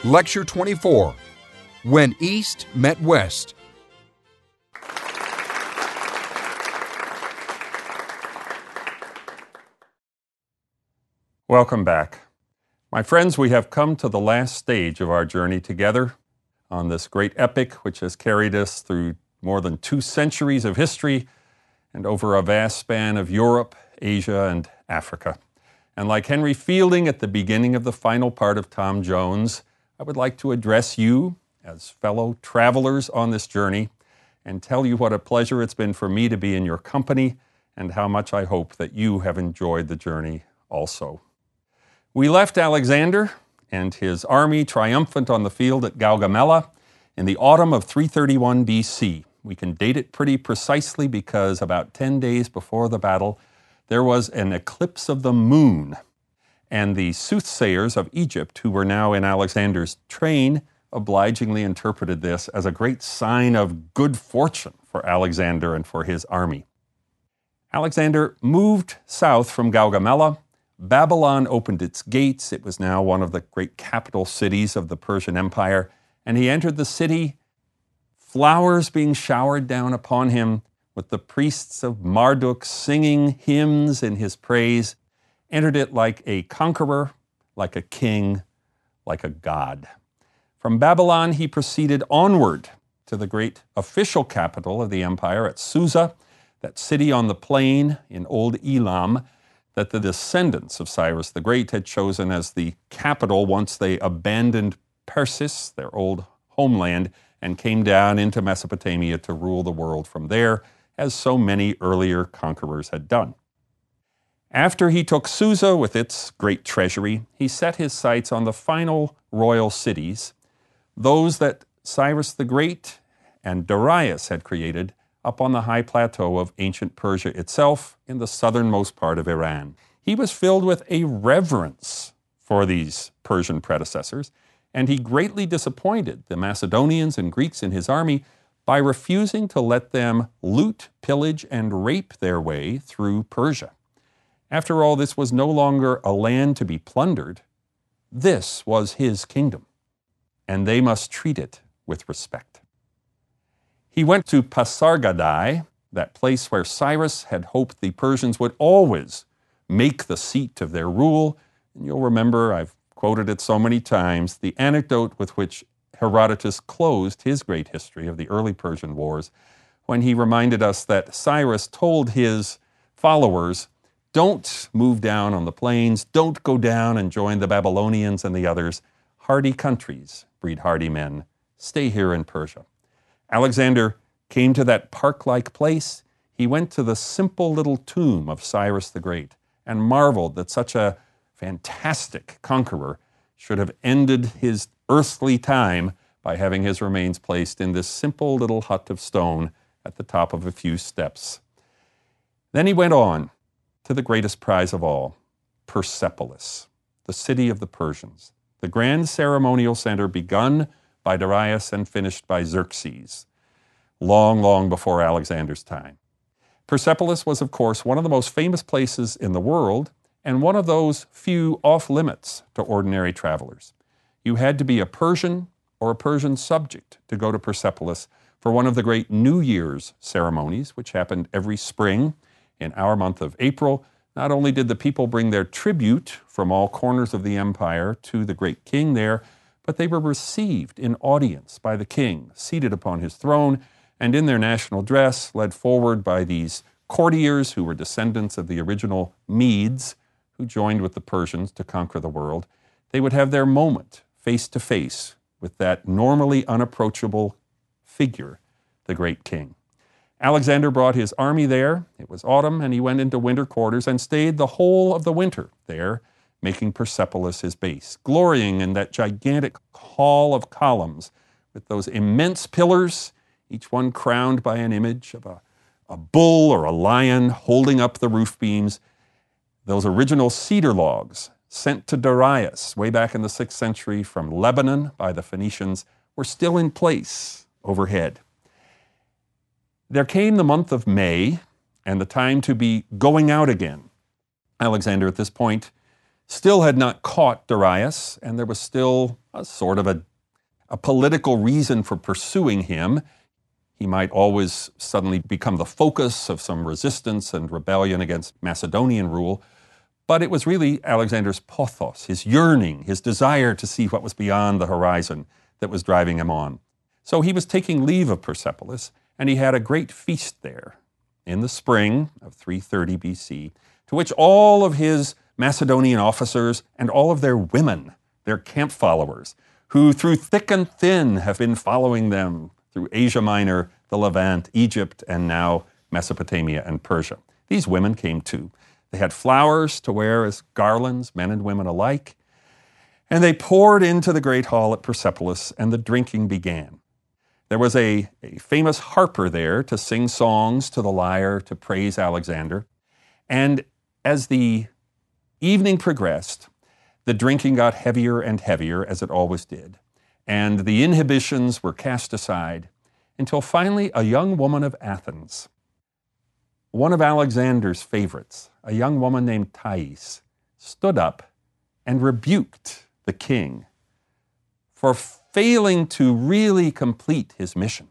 Lecture 24, When East Met West. Welcome back. My friends, we have come to the last stage of our journey together on this great epic which has carried us through more than 2 centuries of history and over a vast span of Europe, Asia, and Africa. And like Henry Fielding at the beginning of the final part of Tom Jones, I would like to address you as fellow travelers on this journey and tell you what a pleasure it's been for me to be in your company and how much I hope that you have enjoyed the journey also. We left Alexander and his army triumphant on the field at Gaugamela in the autumn of 331 BC. We can date it pretty precisely because about 10 days before the battle, there was an eclipse of the moon. And the soothsayers of Egypt, who were now in Alexander's train, obligingly interpreted this as a great sign of good fortune for Alexander and for his army. Alexander moved south from Gaugamela. Babylon opened its gates. It was now one of the great capital cities of the Persian Empire. And he entered the city, flowers being showered down upon him, with the priests of Marduk singing hymns in his praise, entered it like a conqueror, like a king, like a god. From Babylon, he proceeded onward to the great official capital of the empire at Susa, that city on the plain in Old Elam that the descendants of Cyrus the Great had chosen as the capital once they abandoned Persis, their old homeland, and came down into Mesopotamia to rule the world from there, as so many earlier conquerors had done. After he took Susa with its great treasury, he set his sights on the final royal cities, those that Cyrus the Great and Darius had created up on the high plateau of ancient Persia itself in the southernmost part of Iran. He was filled with a reverence for these Persian predecessors, and he greatly disappointed the Macedonians and Greeks in his army by refusing to let them loot, pillage, and rape their way through Persia. After all, this was no longer a land to be plundered. This was his kingdom, and they must treat it with respect. He went to Pasargadae, that place where Cyrus had hoped the Persians would always make the seat of their rule. And you'll remember, I've quoted it so many times, the anecdote with which Herodotus closed his great history of the early Persian wars, when he reminded us that Cyrus told his followers, don't move down on the plains, don't go down and join the Babylonians and the others. Hardy countries breed hardy men. Stay here in Persia. Alexander came to that park-like place. He went to the simple little tomb of Cyrus the Great and marveled that such a fantastic conqueror should have ended his earthly time by having his remains placed in this simple little hut of stone at the top of a few steps. Then he went on to the greatest prize of all, Persepolis, the city of the Persians, the grand ceremonial center begun by Darius and finished by Xerxes, long, long before Alexander's time. Persepolis was, of course, one of the most famous places in the world and one of those few off-limits to ordinary travelers. You had to be a Persian or a Persian subject to go to Persepolis for one of the great New Year's ceremonies, which happened every spring in our month of April. Not only did the people bring their tribute from all corners of the empire to the great king there, but they were received in audience by the king, seated upon his throne, and in their national dress, led forward by these courtiers who were descendants of the original Medes, who joined with the Persians to conquer the world. They would have their moment face to face with that normally unapproachable figure, the great king. Alexander brought his army there. It was autumn, and he went into winter quarters and stayed the whole of the winter there, making Persepolis his base, glorying in that gigantic hall of columns with those immense pillars, each one crowned by an image of a bull or a lion holding up the roof beams. Those original cedar logs sent to Darius way back in the 6th century from Lebanon by the Phoenicians were still in place overhead. There came the month of May and the time to be going out again. Alexander at this point still had not caught Darius, and there was still a sort of a political reason for pursuing him. He might always suddenly become the focus of some resistance and rebellion against Macedonian rule. But it was really Alexander's pothos, his yearning, his desire to see what was beyond the horizon that was driving him on. So he was taking leave of Persepolis, and he had a great feast there in the spring of 330 BC, to which all of his Macedonian officers and all of their women, their camp followers, who through thick and thin have been following them through Asia Minor, the Levant, Egypt, and now Mesopotamia and Persia. These women came too. They had flowers to wear as garlands, men and women alike, and they poured into the great hall at Persepolis, and the drinking began. There was a famous harper there to sing songs to the lyre to praise Alexander, and as the evening progressed, the drinking got heavier and heavier, as it always did, and the inhibitions were cast aside until finally a young woman of Athens, one of Alexander's favorites, a young woman named Thais, stood up and rebuked the king for failing to really complete his mission.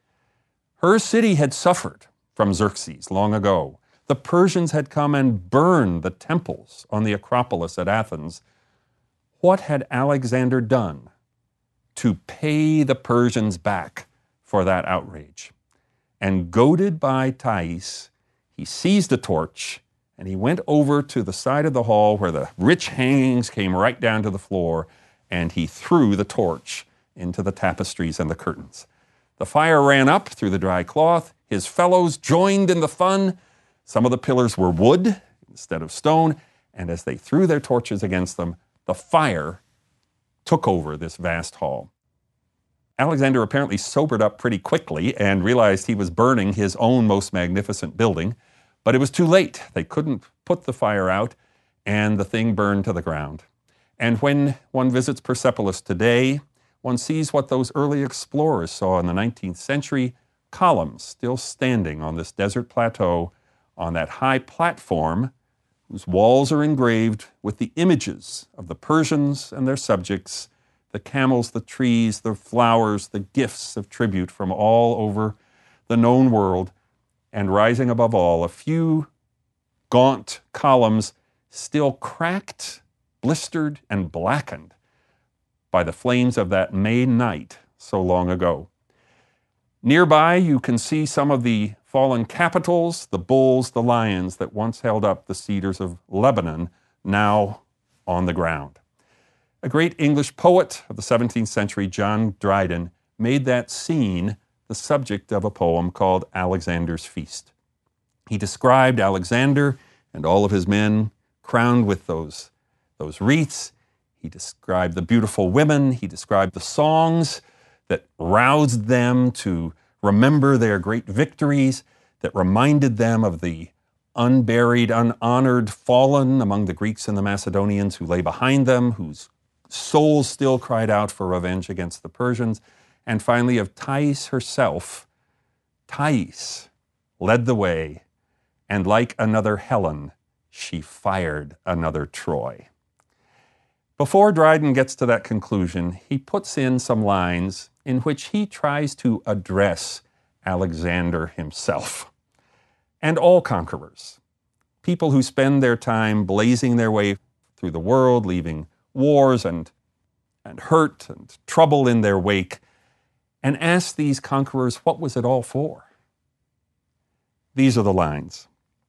Her city had suffered from Xerxes long ago. The Persians had come and burned the temples on the Acropolis at Athens. What had Alexander done to pay the Persians back for that outrage? And goaded by Thais, he seized a torch and he went over to the side of the hall where the rich hangings came right down to the floor, and he threw the torch into the tapestries and the curtains. The fire ran up through the dry cloth. His fellows joined in the fun. Some of the pillars were wood instead of stone, and as they threw their torches against them, the fire took over this vast hall. Alexander apparently sobered up pretty quickly and realized he was burning his own most magnificent building, but it was too late. They couldn't put the fire out, and the thing burned to the ground. And when one visits Persepolis today, one sees what those early explorers saw in the 19th century, columns still standing on this desert plateau on that high platform whose walls are engraved with the images of the Persians and their subjects, the camels, the trees, the flowers, the gifts of tribute from all over the known world, and rising above all, a few gaunt columns still cracked, blistered, and blackened by the flames of that May night so long ago. Nearby, you can see some of the fallen capitals, the bulls, the lions that once held up the cedars of Lebanon, now on the ground. A great English poet of the 17th century, John Dryden, made that scene the subject of a poem called Alexander's Feast. He described Alexander and all of his men crowned with those wreaths. He described the beautiful women. He described the songs that roused them to remember their great victories, that reminded them of the unburied, unhonored fallen among the Greeks and the Macedonians who lay behind them, whose souls still cried out for revenge against the Persians, and finally of Thais herself. Thais led the way, and like another Helen, she fired another Troy. Before Dryden gets to that conclusion, he puts in some lines in which he tries to address Alexander himself and all conquerors, people who spend their time blazing their way through the world, leaving wars and hurt and trouble in their wake, and ask these conquerors, what was it all for? These are the lines.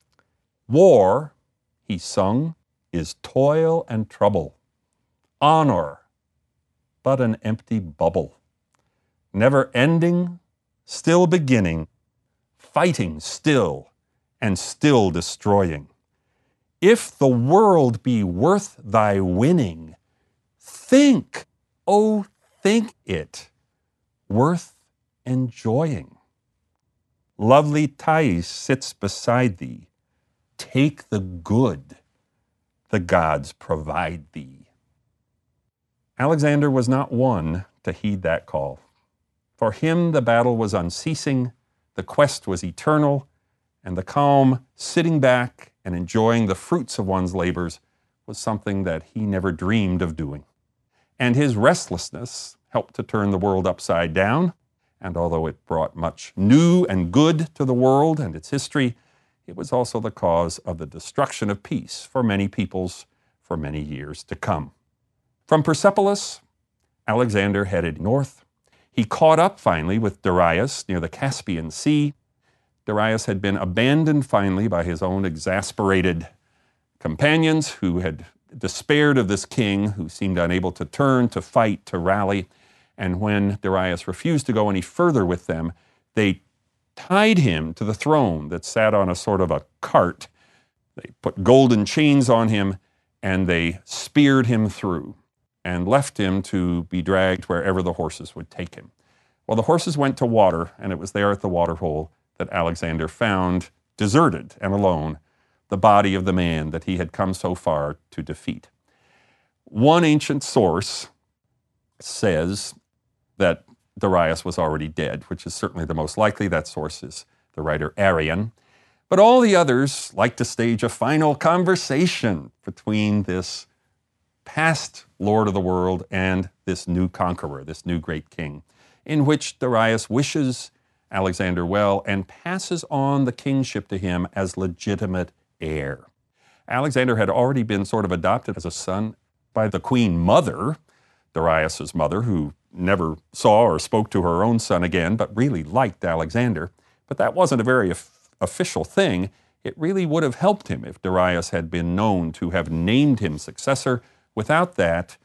War, he sung, is toil and trouble. Honor, but an empty bubble. Never ending, still beginning, fighting still, and still destroying. If the world be worth thy winning, think, oh, think it, worth enjoying. Lovely Thais sits beside thee. Take the good the gods provide thee. Alexander was not one to heed that call. For him, the battle was unceasing, the quest was eternal, and the calm sitting back and enjoying the fruits of one's labors was something that he never dreamed of doing. And his restlessness helped to turn the world upside down. And although it brought much new and good to the world and its history, it was also the cause of the destruction of peace for many peoples for many years to come. From Persepolis, Alexander headed north. He caught up finally with Darius near the Caspian Sea. Darius had been abandoned finally by his own exasperated companions who had despaired of this king who seemed unable to turn, to fight, to rally. And when Darius refused to go any further with them, they tied him to the throne that sat on a sort of a cart. They put golden chains on him and they speared him through and left him to be dragged wherever the horses would take him. Well, the horses went to water, and it was there at the water hole that Alexander found, deserted and alone, the body of the man that he had come so far to defeat. One ancient source says that Darius was already dead, which is certainly the most likely. That source is the writer Arrian. But all the others like to stage a final conversation between this past Lord of the world and this new conqueror, this new great king, in which Darius wishes Alexander well and passes on the kingship to him as legitimate heir. Alexander had already been sort of adopted as a son by the queen mother, Darius's mother, who never saw or spoke to her own son again, but really liked Alexander. But that wasn't a very official thing. It really would have helped him if Darius had been known to have named him successor. Without that,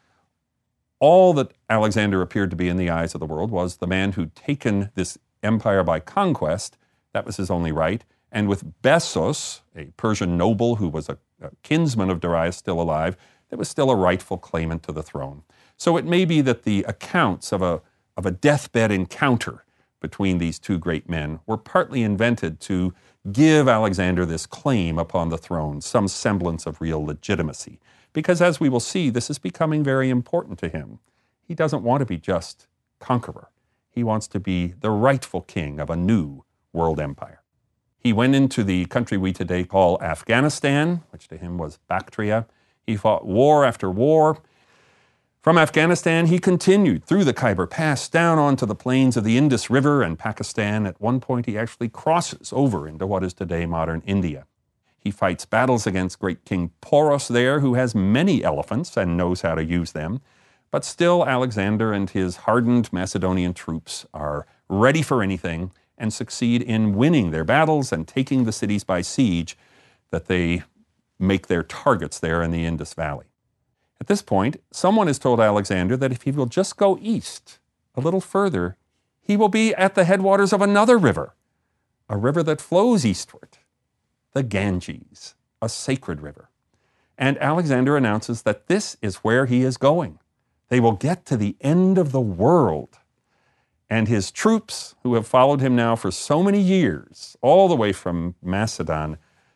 all that Alexander appeared to be in the eyes of the world was the man who'd taken this empire by conquest. That was his only right. And with Bessos, a Persian noble who was a kinsman of Darius still alive, there was still a rightful claimant to the throne. So it may be that the accounts of a deathbed encounter between these two great men were partly invented to give Alexander this claim upon the throne, some semblance of real legitimacy. Because as we will see, this is becoming very important to him. He doesn't want to be just conqueror. He wants to be the rightful king of a new world empire. He went into the country we today call Afghanistan, which to him was Bactria. He fought war after war. From Afghanistan, he continued through the Khyber Pass down onto the plains of the Indus River and Pakistan. At one point, he actually crosses over into what is today modern India. He fights battles against great King Poros there, who has many elephants and knows how to use them. But still, Alexander and his hardened Macedonian troops are ready for anything and succeed in winning their battles and taking the cities by siege that they make their targets there in the Indus Valley. At this point, someone has told Alexander that if he will just go east a little further, he will be at the headwaters of another river, a river that flows eastward, the Ganges, a sacred river. And Alexander announces that this is where he is going. They will get to the end of the world. And his troops, who have followed him now for so many years, all the way from Macedon,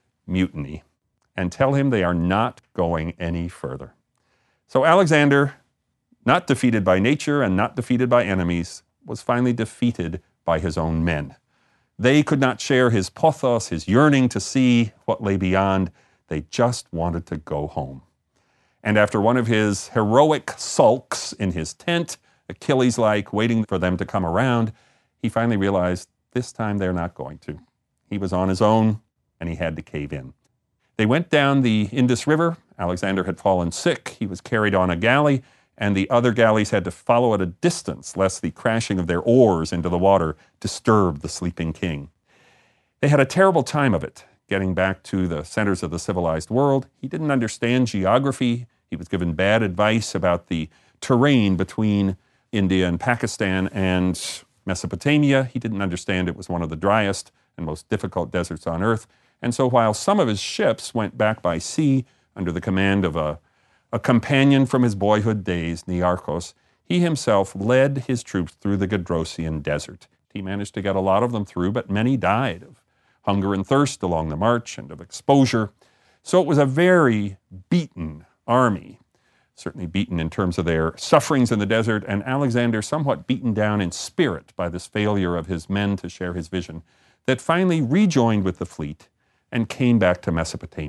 mutiny and tell him they are not going any further. So Alexander, not defeated by nature and not defeated by enemies, was finally defeated by his own men. They could not share his pothos, his yearning to see what lay beyond. They just wanted to go home. And after one of his heroic sulks in his tent, Achilles-like, waiting for them to come around, he finally realized this time they're not going to. He was on his own, and he had to cave in. They went down the Indus River. Alexander had fallen sick. He was carried on a galley, and the other galleys had to follow at a distance, lest the crashing of their oars into the water disturbed the sleeping king. They had a terrible time of it, getting back to the centers of the civilized world. He didn't understand geography. He was given bad advice about the terrain between India and Pakistan and Mesopotamia. He didn't understand it was one of the driest and most difficult deserts on earth. And so while some of his ships went back by sea under the command of a companion from his boyhood days, Nearchos, he himself led his troops through the Gedrosian desert. He managed to get a lot of them through, but many died of hunger and thirst along the march and of exposure. So it was a very beaten army, certainly beaten in terms of their sufferings in the desert, and Alexander somewhat beaten down in spirit by this failure of his men to share his vision, that finally rejoined with the fleet and came back to Mesopotamia.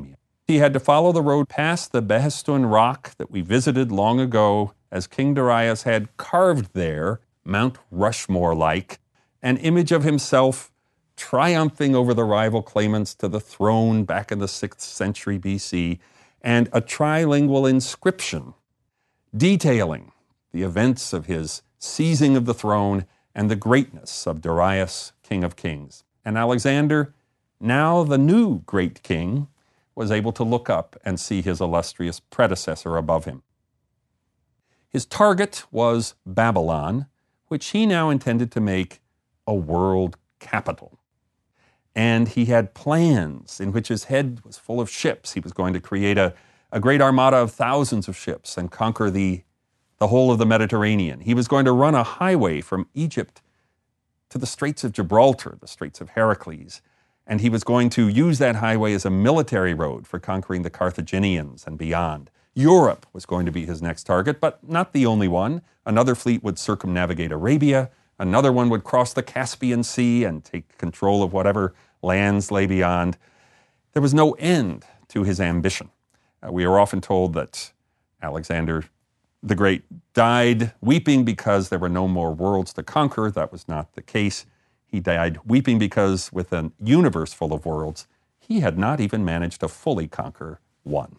He had to follow the road past the Behistun rock that we visited long ago, as King Darius had carved there, Mount Rushmore-like, an image of himself triumphing over the rival claimants to the throne back in the 6th century BC, and a trilingual inscription detailing the events of his seizing of the throne and the greatness of Darius, King of Kings. And Alexander, now the new great king, was able to look up and see his illustrious predecessor above him. His target was Babylon, which he now intended to make a world capital. And he had plans in which his head was full of ships. He was going to create a great armada of thousands of ships and conquer the whole of the Mediterranean. He was going to run a highway from Egypt to the Straits of Gibraltar, the Straits of Heracles, and he was going to use that highway as a military road for conquering the Carthaginians and beyond. Europe was going to be his next target, but not the only one. Another fleet would circumnavigate Arabia. Another one would cross the Caspian Sea and take control of whatever lands lay beyond. There was no end to his ambition. We are often told that Alexander the Great died weeping because there were no more worlds to conquer. That was not the case. He died weeping because with a universe full of worlds, he had not even managed to fully conquer one.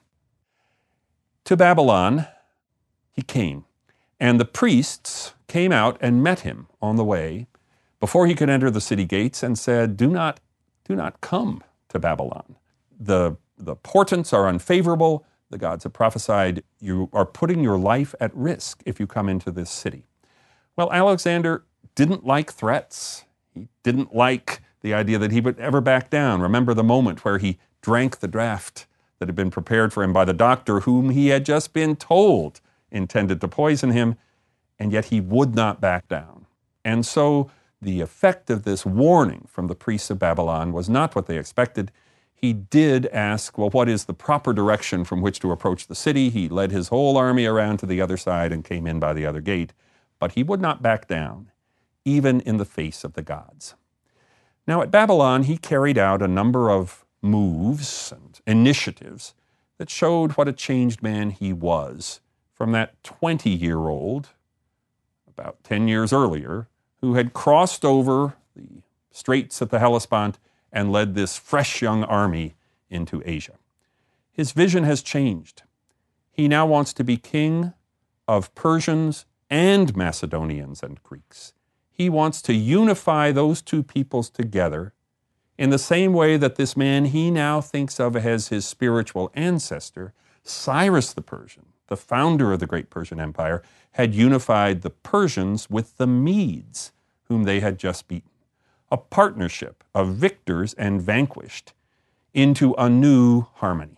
To Babylon he came, and the priests came out and met him on the way before he could enter the city gates and said, do not come to Babylon. The portents are unfavorable. The gods have prophesied you are putting your life at risk if you come into this city. Well, Alexander didn't like threats. He didn't like the idea that he would ever back down. Remember the moment where he drank the draught that had been prepared for him by the doctor whom he had just been told intended to poison him, and yet he would not back down. And so the effect of this warning from the priests of Babylon was not what they expected. He did ask, well, what is the proper direction from which to approach the city? He led his whole army around to the other side and came in by the other gate. But he would not back down, even in the face of the gods. Now at Babylon, he carried out a number of moves and initiatives that showed what a changed man he was from that 20-year-old, about 10 years earlier, who had crossed over the straits at the Hellespont and led this fresh young army into Asia. His vision has changed. He now wants to be king of Persians and Macedonians and Greeks. He wants to unify those two peoples together in the same way that this man he now thinks of as his spiritual ancestor, Cyrus the Persian, the founder of the great Persian Empire, had unified the Persians with the Medes, whom they had just beaten. A partnership of victors and vanquished into a new harmony.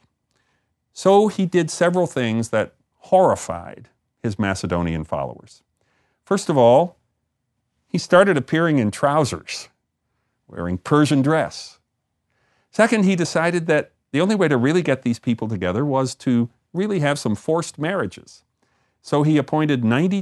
So he did several things that horrified his Macedonian followers. First of all, he started appearing in trousers, wearing Persian dress. Second, he decided that the only way to really get these people together was to really have some forced marriages. So he appointed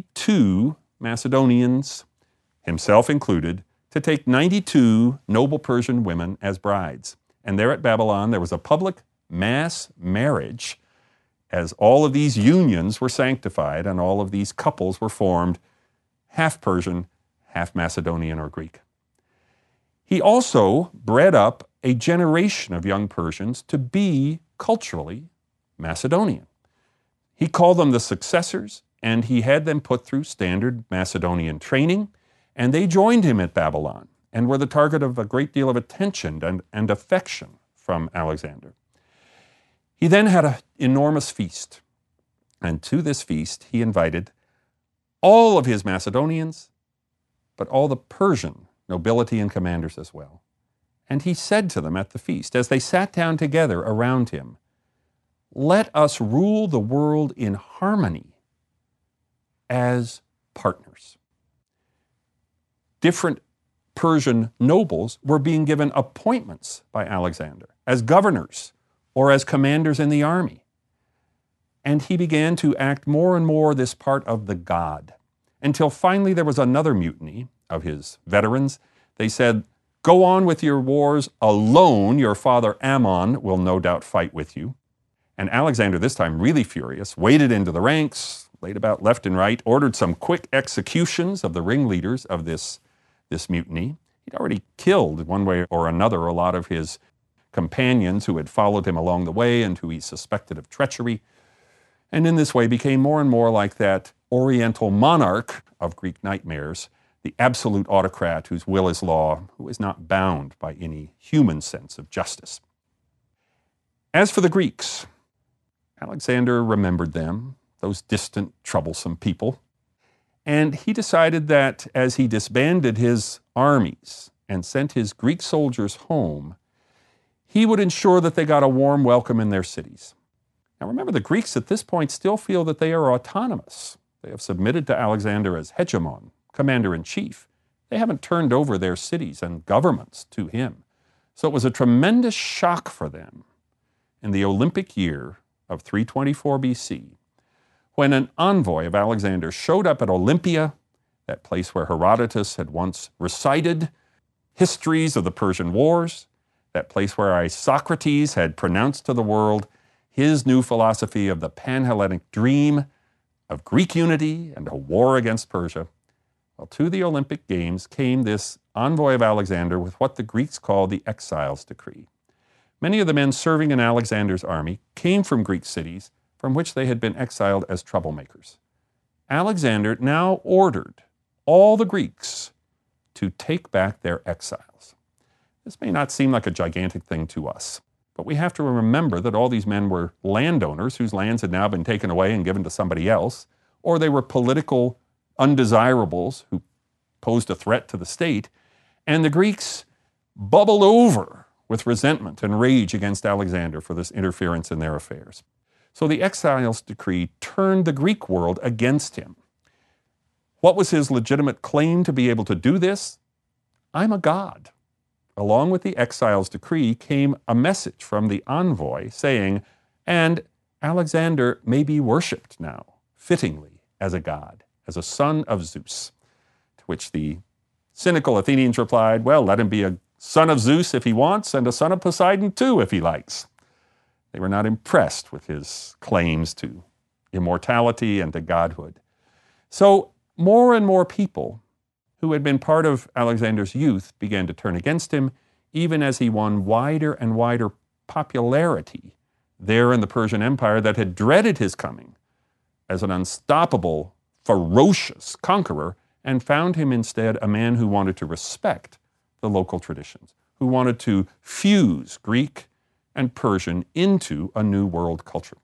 92 Macedonians, himself included, to take 92 noble Persian women as brides. And there at Babylon, there was a public mass marriage as all of these unions were sanctified and all of these couples were formed, half Persian, half Macedonian or Greek. He also bred up a generation of young Persians to be culturally Macedonian. He called them the successors, and he had them put through standard Macedonian training, and they joined him at Babylon and were the target of a great deal of attention and affection from Alexander. He then had an enormous feast, and to this feast he invited all of his Macedonians, but all the Persian nobility and commanders as well. And he said to them at the feast, as they sat down together around him, "Let us rule the world in harmony as partners." Different Persian nobles were being given appointments by Alexander as governors or as commanders in the army. And he began to act more and more this part of the god, until finally there was another mutiny of his veterans. They said, "Go on with your wars alone. Your father Ammon will no doubt fight with you." And Alexander, this time really furious, waded into the ranks, laid about left and right, ordered some quick executions of the ringleaders of this mutiny. He'd already killed, one way or another, a lot of his companions who had followed him along the way and who he suspected of treachery, and in this way became more and more like that oriental monarch of Greek nightmares, the absolute autocrat whose will is law, who is not bound by any human sense of justice. As for the Greeks, Alexander remembered them, those distant, troublesome people, and he decided that as he disbanded his armies and sent his Greek soldiers home, he would ensure that they got a warm welcome in their cities. Now remember, the Greeks at this point still feel that they are autonomous. They have submitted to Alexander as hegemon, commander-in-chief. They haven't turned over their cities and governments to him. So it was a tremendous shock for them in the Olympic year of 324 BC, when an envoy of Alexander showed up at Olympia, that place where Herodotus had once recited histories of the Persian Wars, that place where Isocrates had pronounced to the world his new philosophy of the Pan-Hellenic dream of Greek unity and a war against Persia. Well, to the Olympic Games came this envoy of Alexander with what the Greeks called the exiles decree. Many of the men serving in Alexander's army came from Greek cities from which they had been exiled as troublemakers. Alexander now ordered all the Greeks to take back their exiles. This may not seem like a gigantic thing to us, but we have to remember that all these men were landowners whose lands had now been taken away and given to somebody else, or they were political undesirables who posed a threat to the state, and the Greeks bubbled over with resentment and rage against Alexander for this interference in their affairs. So the exiles decree turned the Greek world against him. What was his legitimate claim to be able to do this? I'm a god. Along with the exiles decree came a message from the envoy saying, and Alexander may be worshipped now, fittingly, as a god, as a son of Zeus. To which the cynical Athenians replied, well, let him be a son of Zeus if he wants, and a son of Poseidon too if he likes. They were not impressed with his claims to immortality and to godhood. So more and more people who had been part of Alexander's youth began to turn against him, even as he won wider and wider popularity there in the Persian Empire that had dreaded his coming as an unstoppable, ferocious conqueror, and found him instead a man who wanted to respect the local traditions, who wanted to fuse Greek and Persian into a new world culture.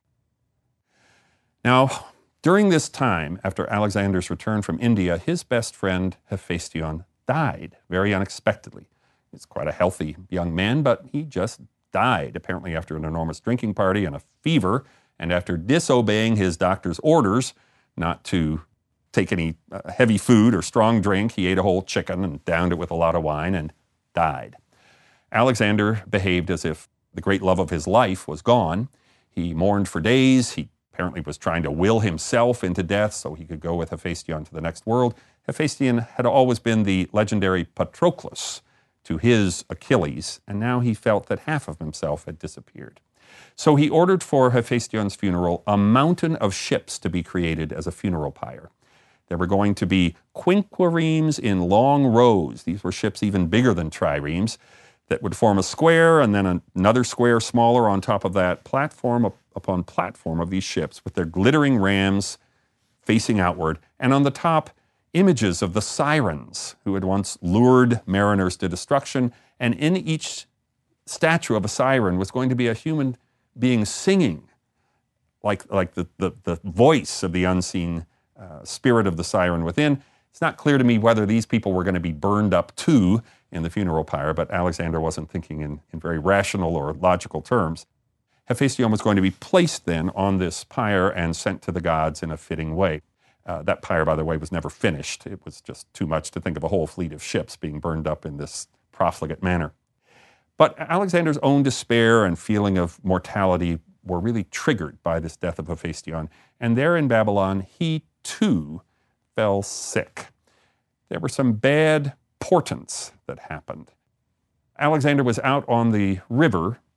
Now, during this time, after Alexander's return from India, his best friend Hephaestion died very unexpectedly. He's quite a healthy young man, but he just died, apparently after an enormous drinking party and a fever, and after disobeying his doctor's orders not to take any heavy food or strong drink. He ate a whole chicken and downed it with a lot of wine and died. Alexander behaved as if the great love of his life was gone. He mourned for days. He apparently was trying to will himself into death so he could go with Hephaestion to the next world. Hephaestion had always been the legendary Patroclus to his Achilles, and now he felt that half of himself had disappeared. So he ordered for Hephaestion's funeral a mountain of ships to be created as a funeral pyre. There were going to be quinquiremes in long rows. These were ships even bigger than triremes that would form a square and then another square smaller on top of that, platform upon platform of these ships with their glittering rams facing outward, and on the top, images of the sirens who had once lured mariners to destruction, and in each statue of a siren was going to be a human being singing like the voice of the unseen spirit of the siren within. It's not clear to me whether these people were going to be burned up too in the funeral pyre, but Alexander wasn't thinking in very rational or logical terms. Hephaestion was going to be placed then on this pyre and sent to the gods in a fitting way. That pyre, by the way, was never finished. It was just too much to think of a whole fleet of ships being burned up in this profligate manner. But Alexander's own despair and feeling of mortality were really triggered by this death of Hephaestion. And there in Babylon, he too fell sick. There were some bad portents that happened. Alexander was out on the river,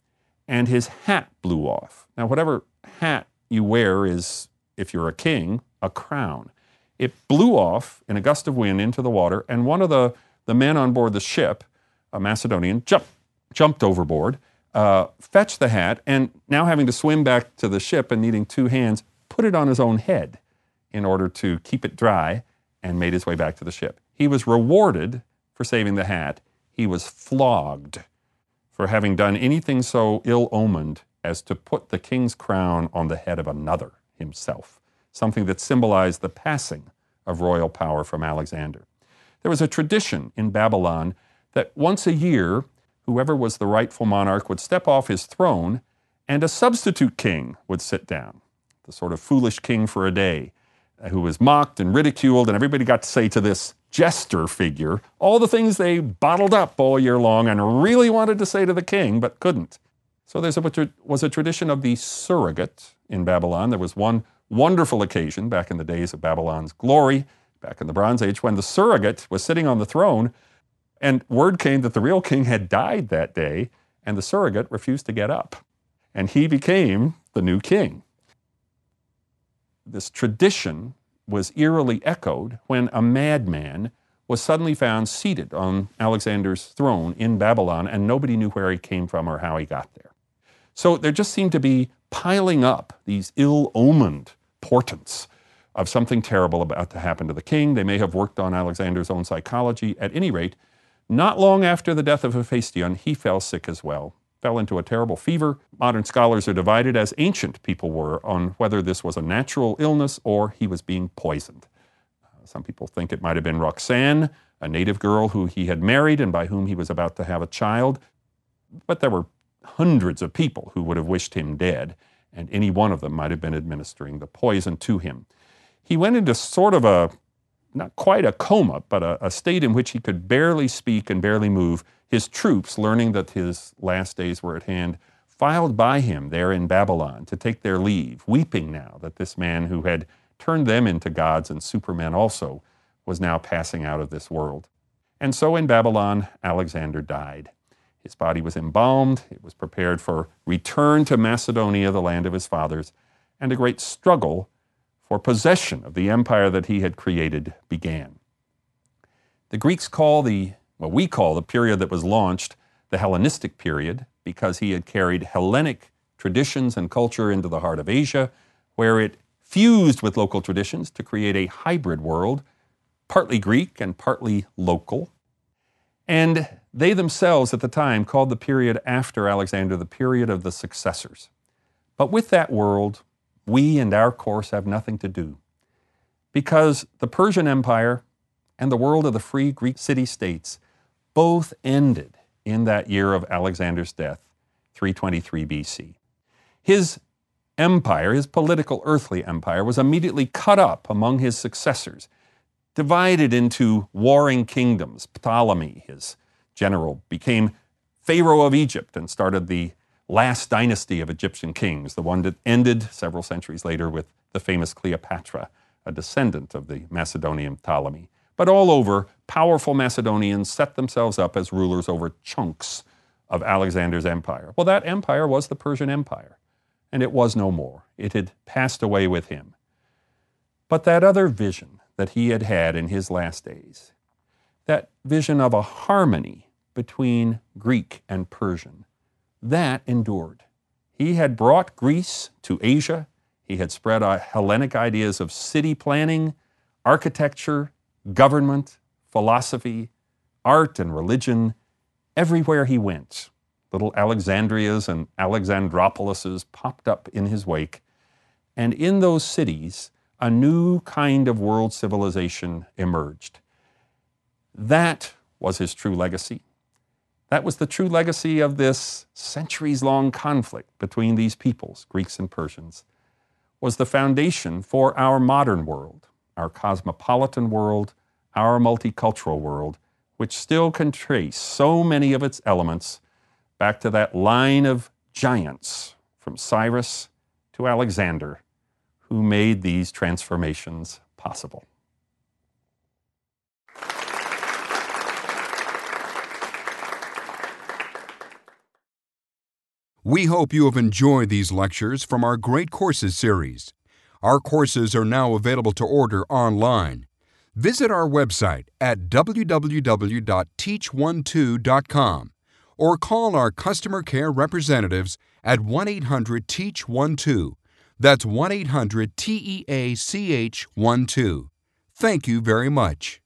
and his hat blew off. Now, whatever hat you wear is, if you're a king, a crown. It blew off in a gust of wind into the water, and one of the men on board the ship, a Macedonian, jumped overboard, fetched the hat, and now having to swim back to the ship and needing two hands, put it on his own head in order to keep it dry, and made his way back to the ship. He was rewarded for saving the hat. He was flogged for having done anything so ill-omened as to put the king's crown on the head of another, himself, something that symbolized the passing of royal power from Alexander. There was a tradition in Babylon that once a year, whoever was the rightful monarch would step off his throne and a substitute king would sit down, the sort of foolish king for a day, who was mocked and ridiculed, and everybody got to say to this jester figure all the things they bottled up all year long and really wanted to say to the king but couldn't. So there was a tradition of the surrogate in Babylon. There was one wonderful occasion back in the days of Babylon's glory, back in the Bronze Age, when the surrogate was sitting on the throne, and word came that the real king had died that day, and the surrogate refused to get up. And he became the new king. This tradition was eerily echoed when a madman was suddenly found seated on Alexander's throne in Babylon, and nobody knew where he came from or how he got there. So there just seemed to be piling up these ill-omened portents of something terrible about to happen to the king. They may have worked on Alexander's own psychology. At any rate, not long after the death of Hephaestion, he fell sick as well, fell into a terrible fever. Modern scholars are divided, as ancient people were, on whether this was a natural illness or he was being poisoned. Some people think it might have been Roxanne, a native girl who he had married and by whom he was about to have a child. But there were hundreds of people who would have wished him dead, and any one of them might have been administering the poison to him. He went into sort of a, not quite a coma, but a state in which he could barely speak and barely move. His troops, learning that his last days were at hand, filed by him there in Babylon to take their leave, weeping now that this man who had turned them into gods and supermen also was now passing out of this world. And so in Babylon, Alexander died. His body was embalmed, it was prepared for return to Macedonia, the land of his fathers, and a great struggle for possession of the empire that he had created began. The Greeks call we call the period that was launched the Hellenistic period, because he had carried Hellenic traditions and culture into the heart of Asia, where it fused with local traditions to create a hybrid world, partly Greek and partly local. And they themselves at the time called the period after Alexander the period of the successors. But with that world, we and our course have nothing to do, because the Persian Empire and the world of the free Greek city-states both ended in that year of Alexander's death, 323 BC. His empire, his political earthly empire, was immediately cut up among his successors, divided into warring kingdoms. Ptolemy, his general, became Pharaoh of Egypt and started the last dynasty of Egyptian kings, the one that ended several centuries later with the famous Cleopatra, a descendant of the Macedonian Ptolemy. But all over, powerful Macedonians set themselves up as rulers over chunks of Alexander's empire. Well, that empire was the Persian Empire, and it was no more. It had passed away with him. But that other vision that he had had in his last days, that vision of a harmony between Greek and Persian, that endured. He had brought Greece to Asia. He had spread Hellenic ideas of city planning, architecture, government, philosophy, art, and religion everywhere he went. Little Alexandrias and Alexandropolises popped up in his wake. And in those cities, a new kind of world civilization emerged. That was his true legacy. That was the true legacy of this centuries-long conflict between these peoples, Greeks and Persians, was the foundation for our modern world, our cosmopolitan world, our multicultural world, which still can trace so many of its elements back to that line of giants from Cyrus to Alexander, who made these transformations possible. We hope you have enjoyed these lectures from our Great Courses series. Our courses are now available to order online. Visit our website at www.teach12.com or call our customer care representatives at 1-800-TEACH-12. That's 1-800-TEACH-12. Thank you very much.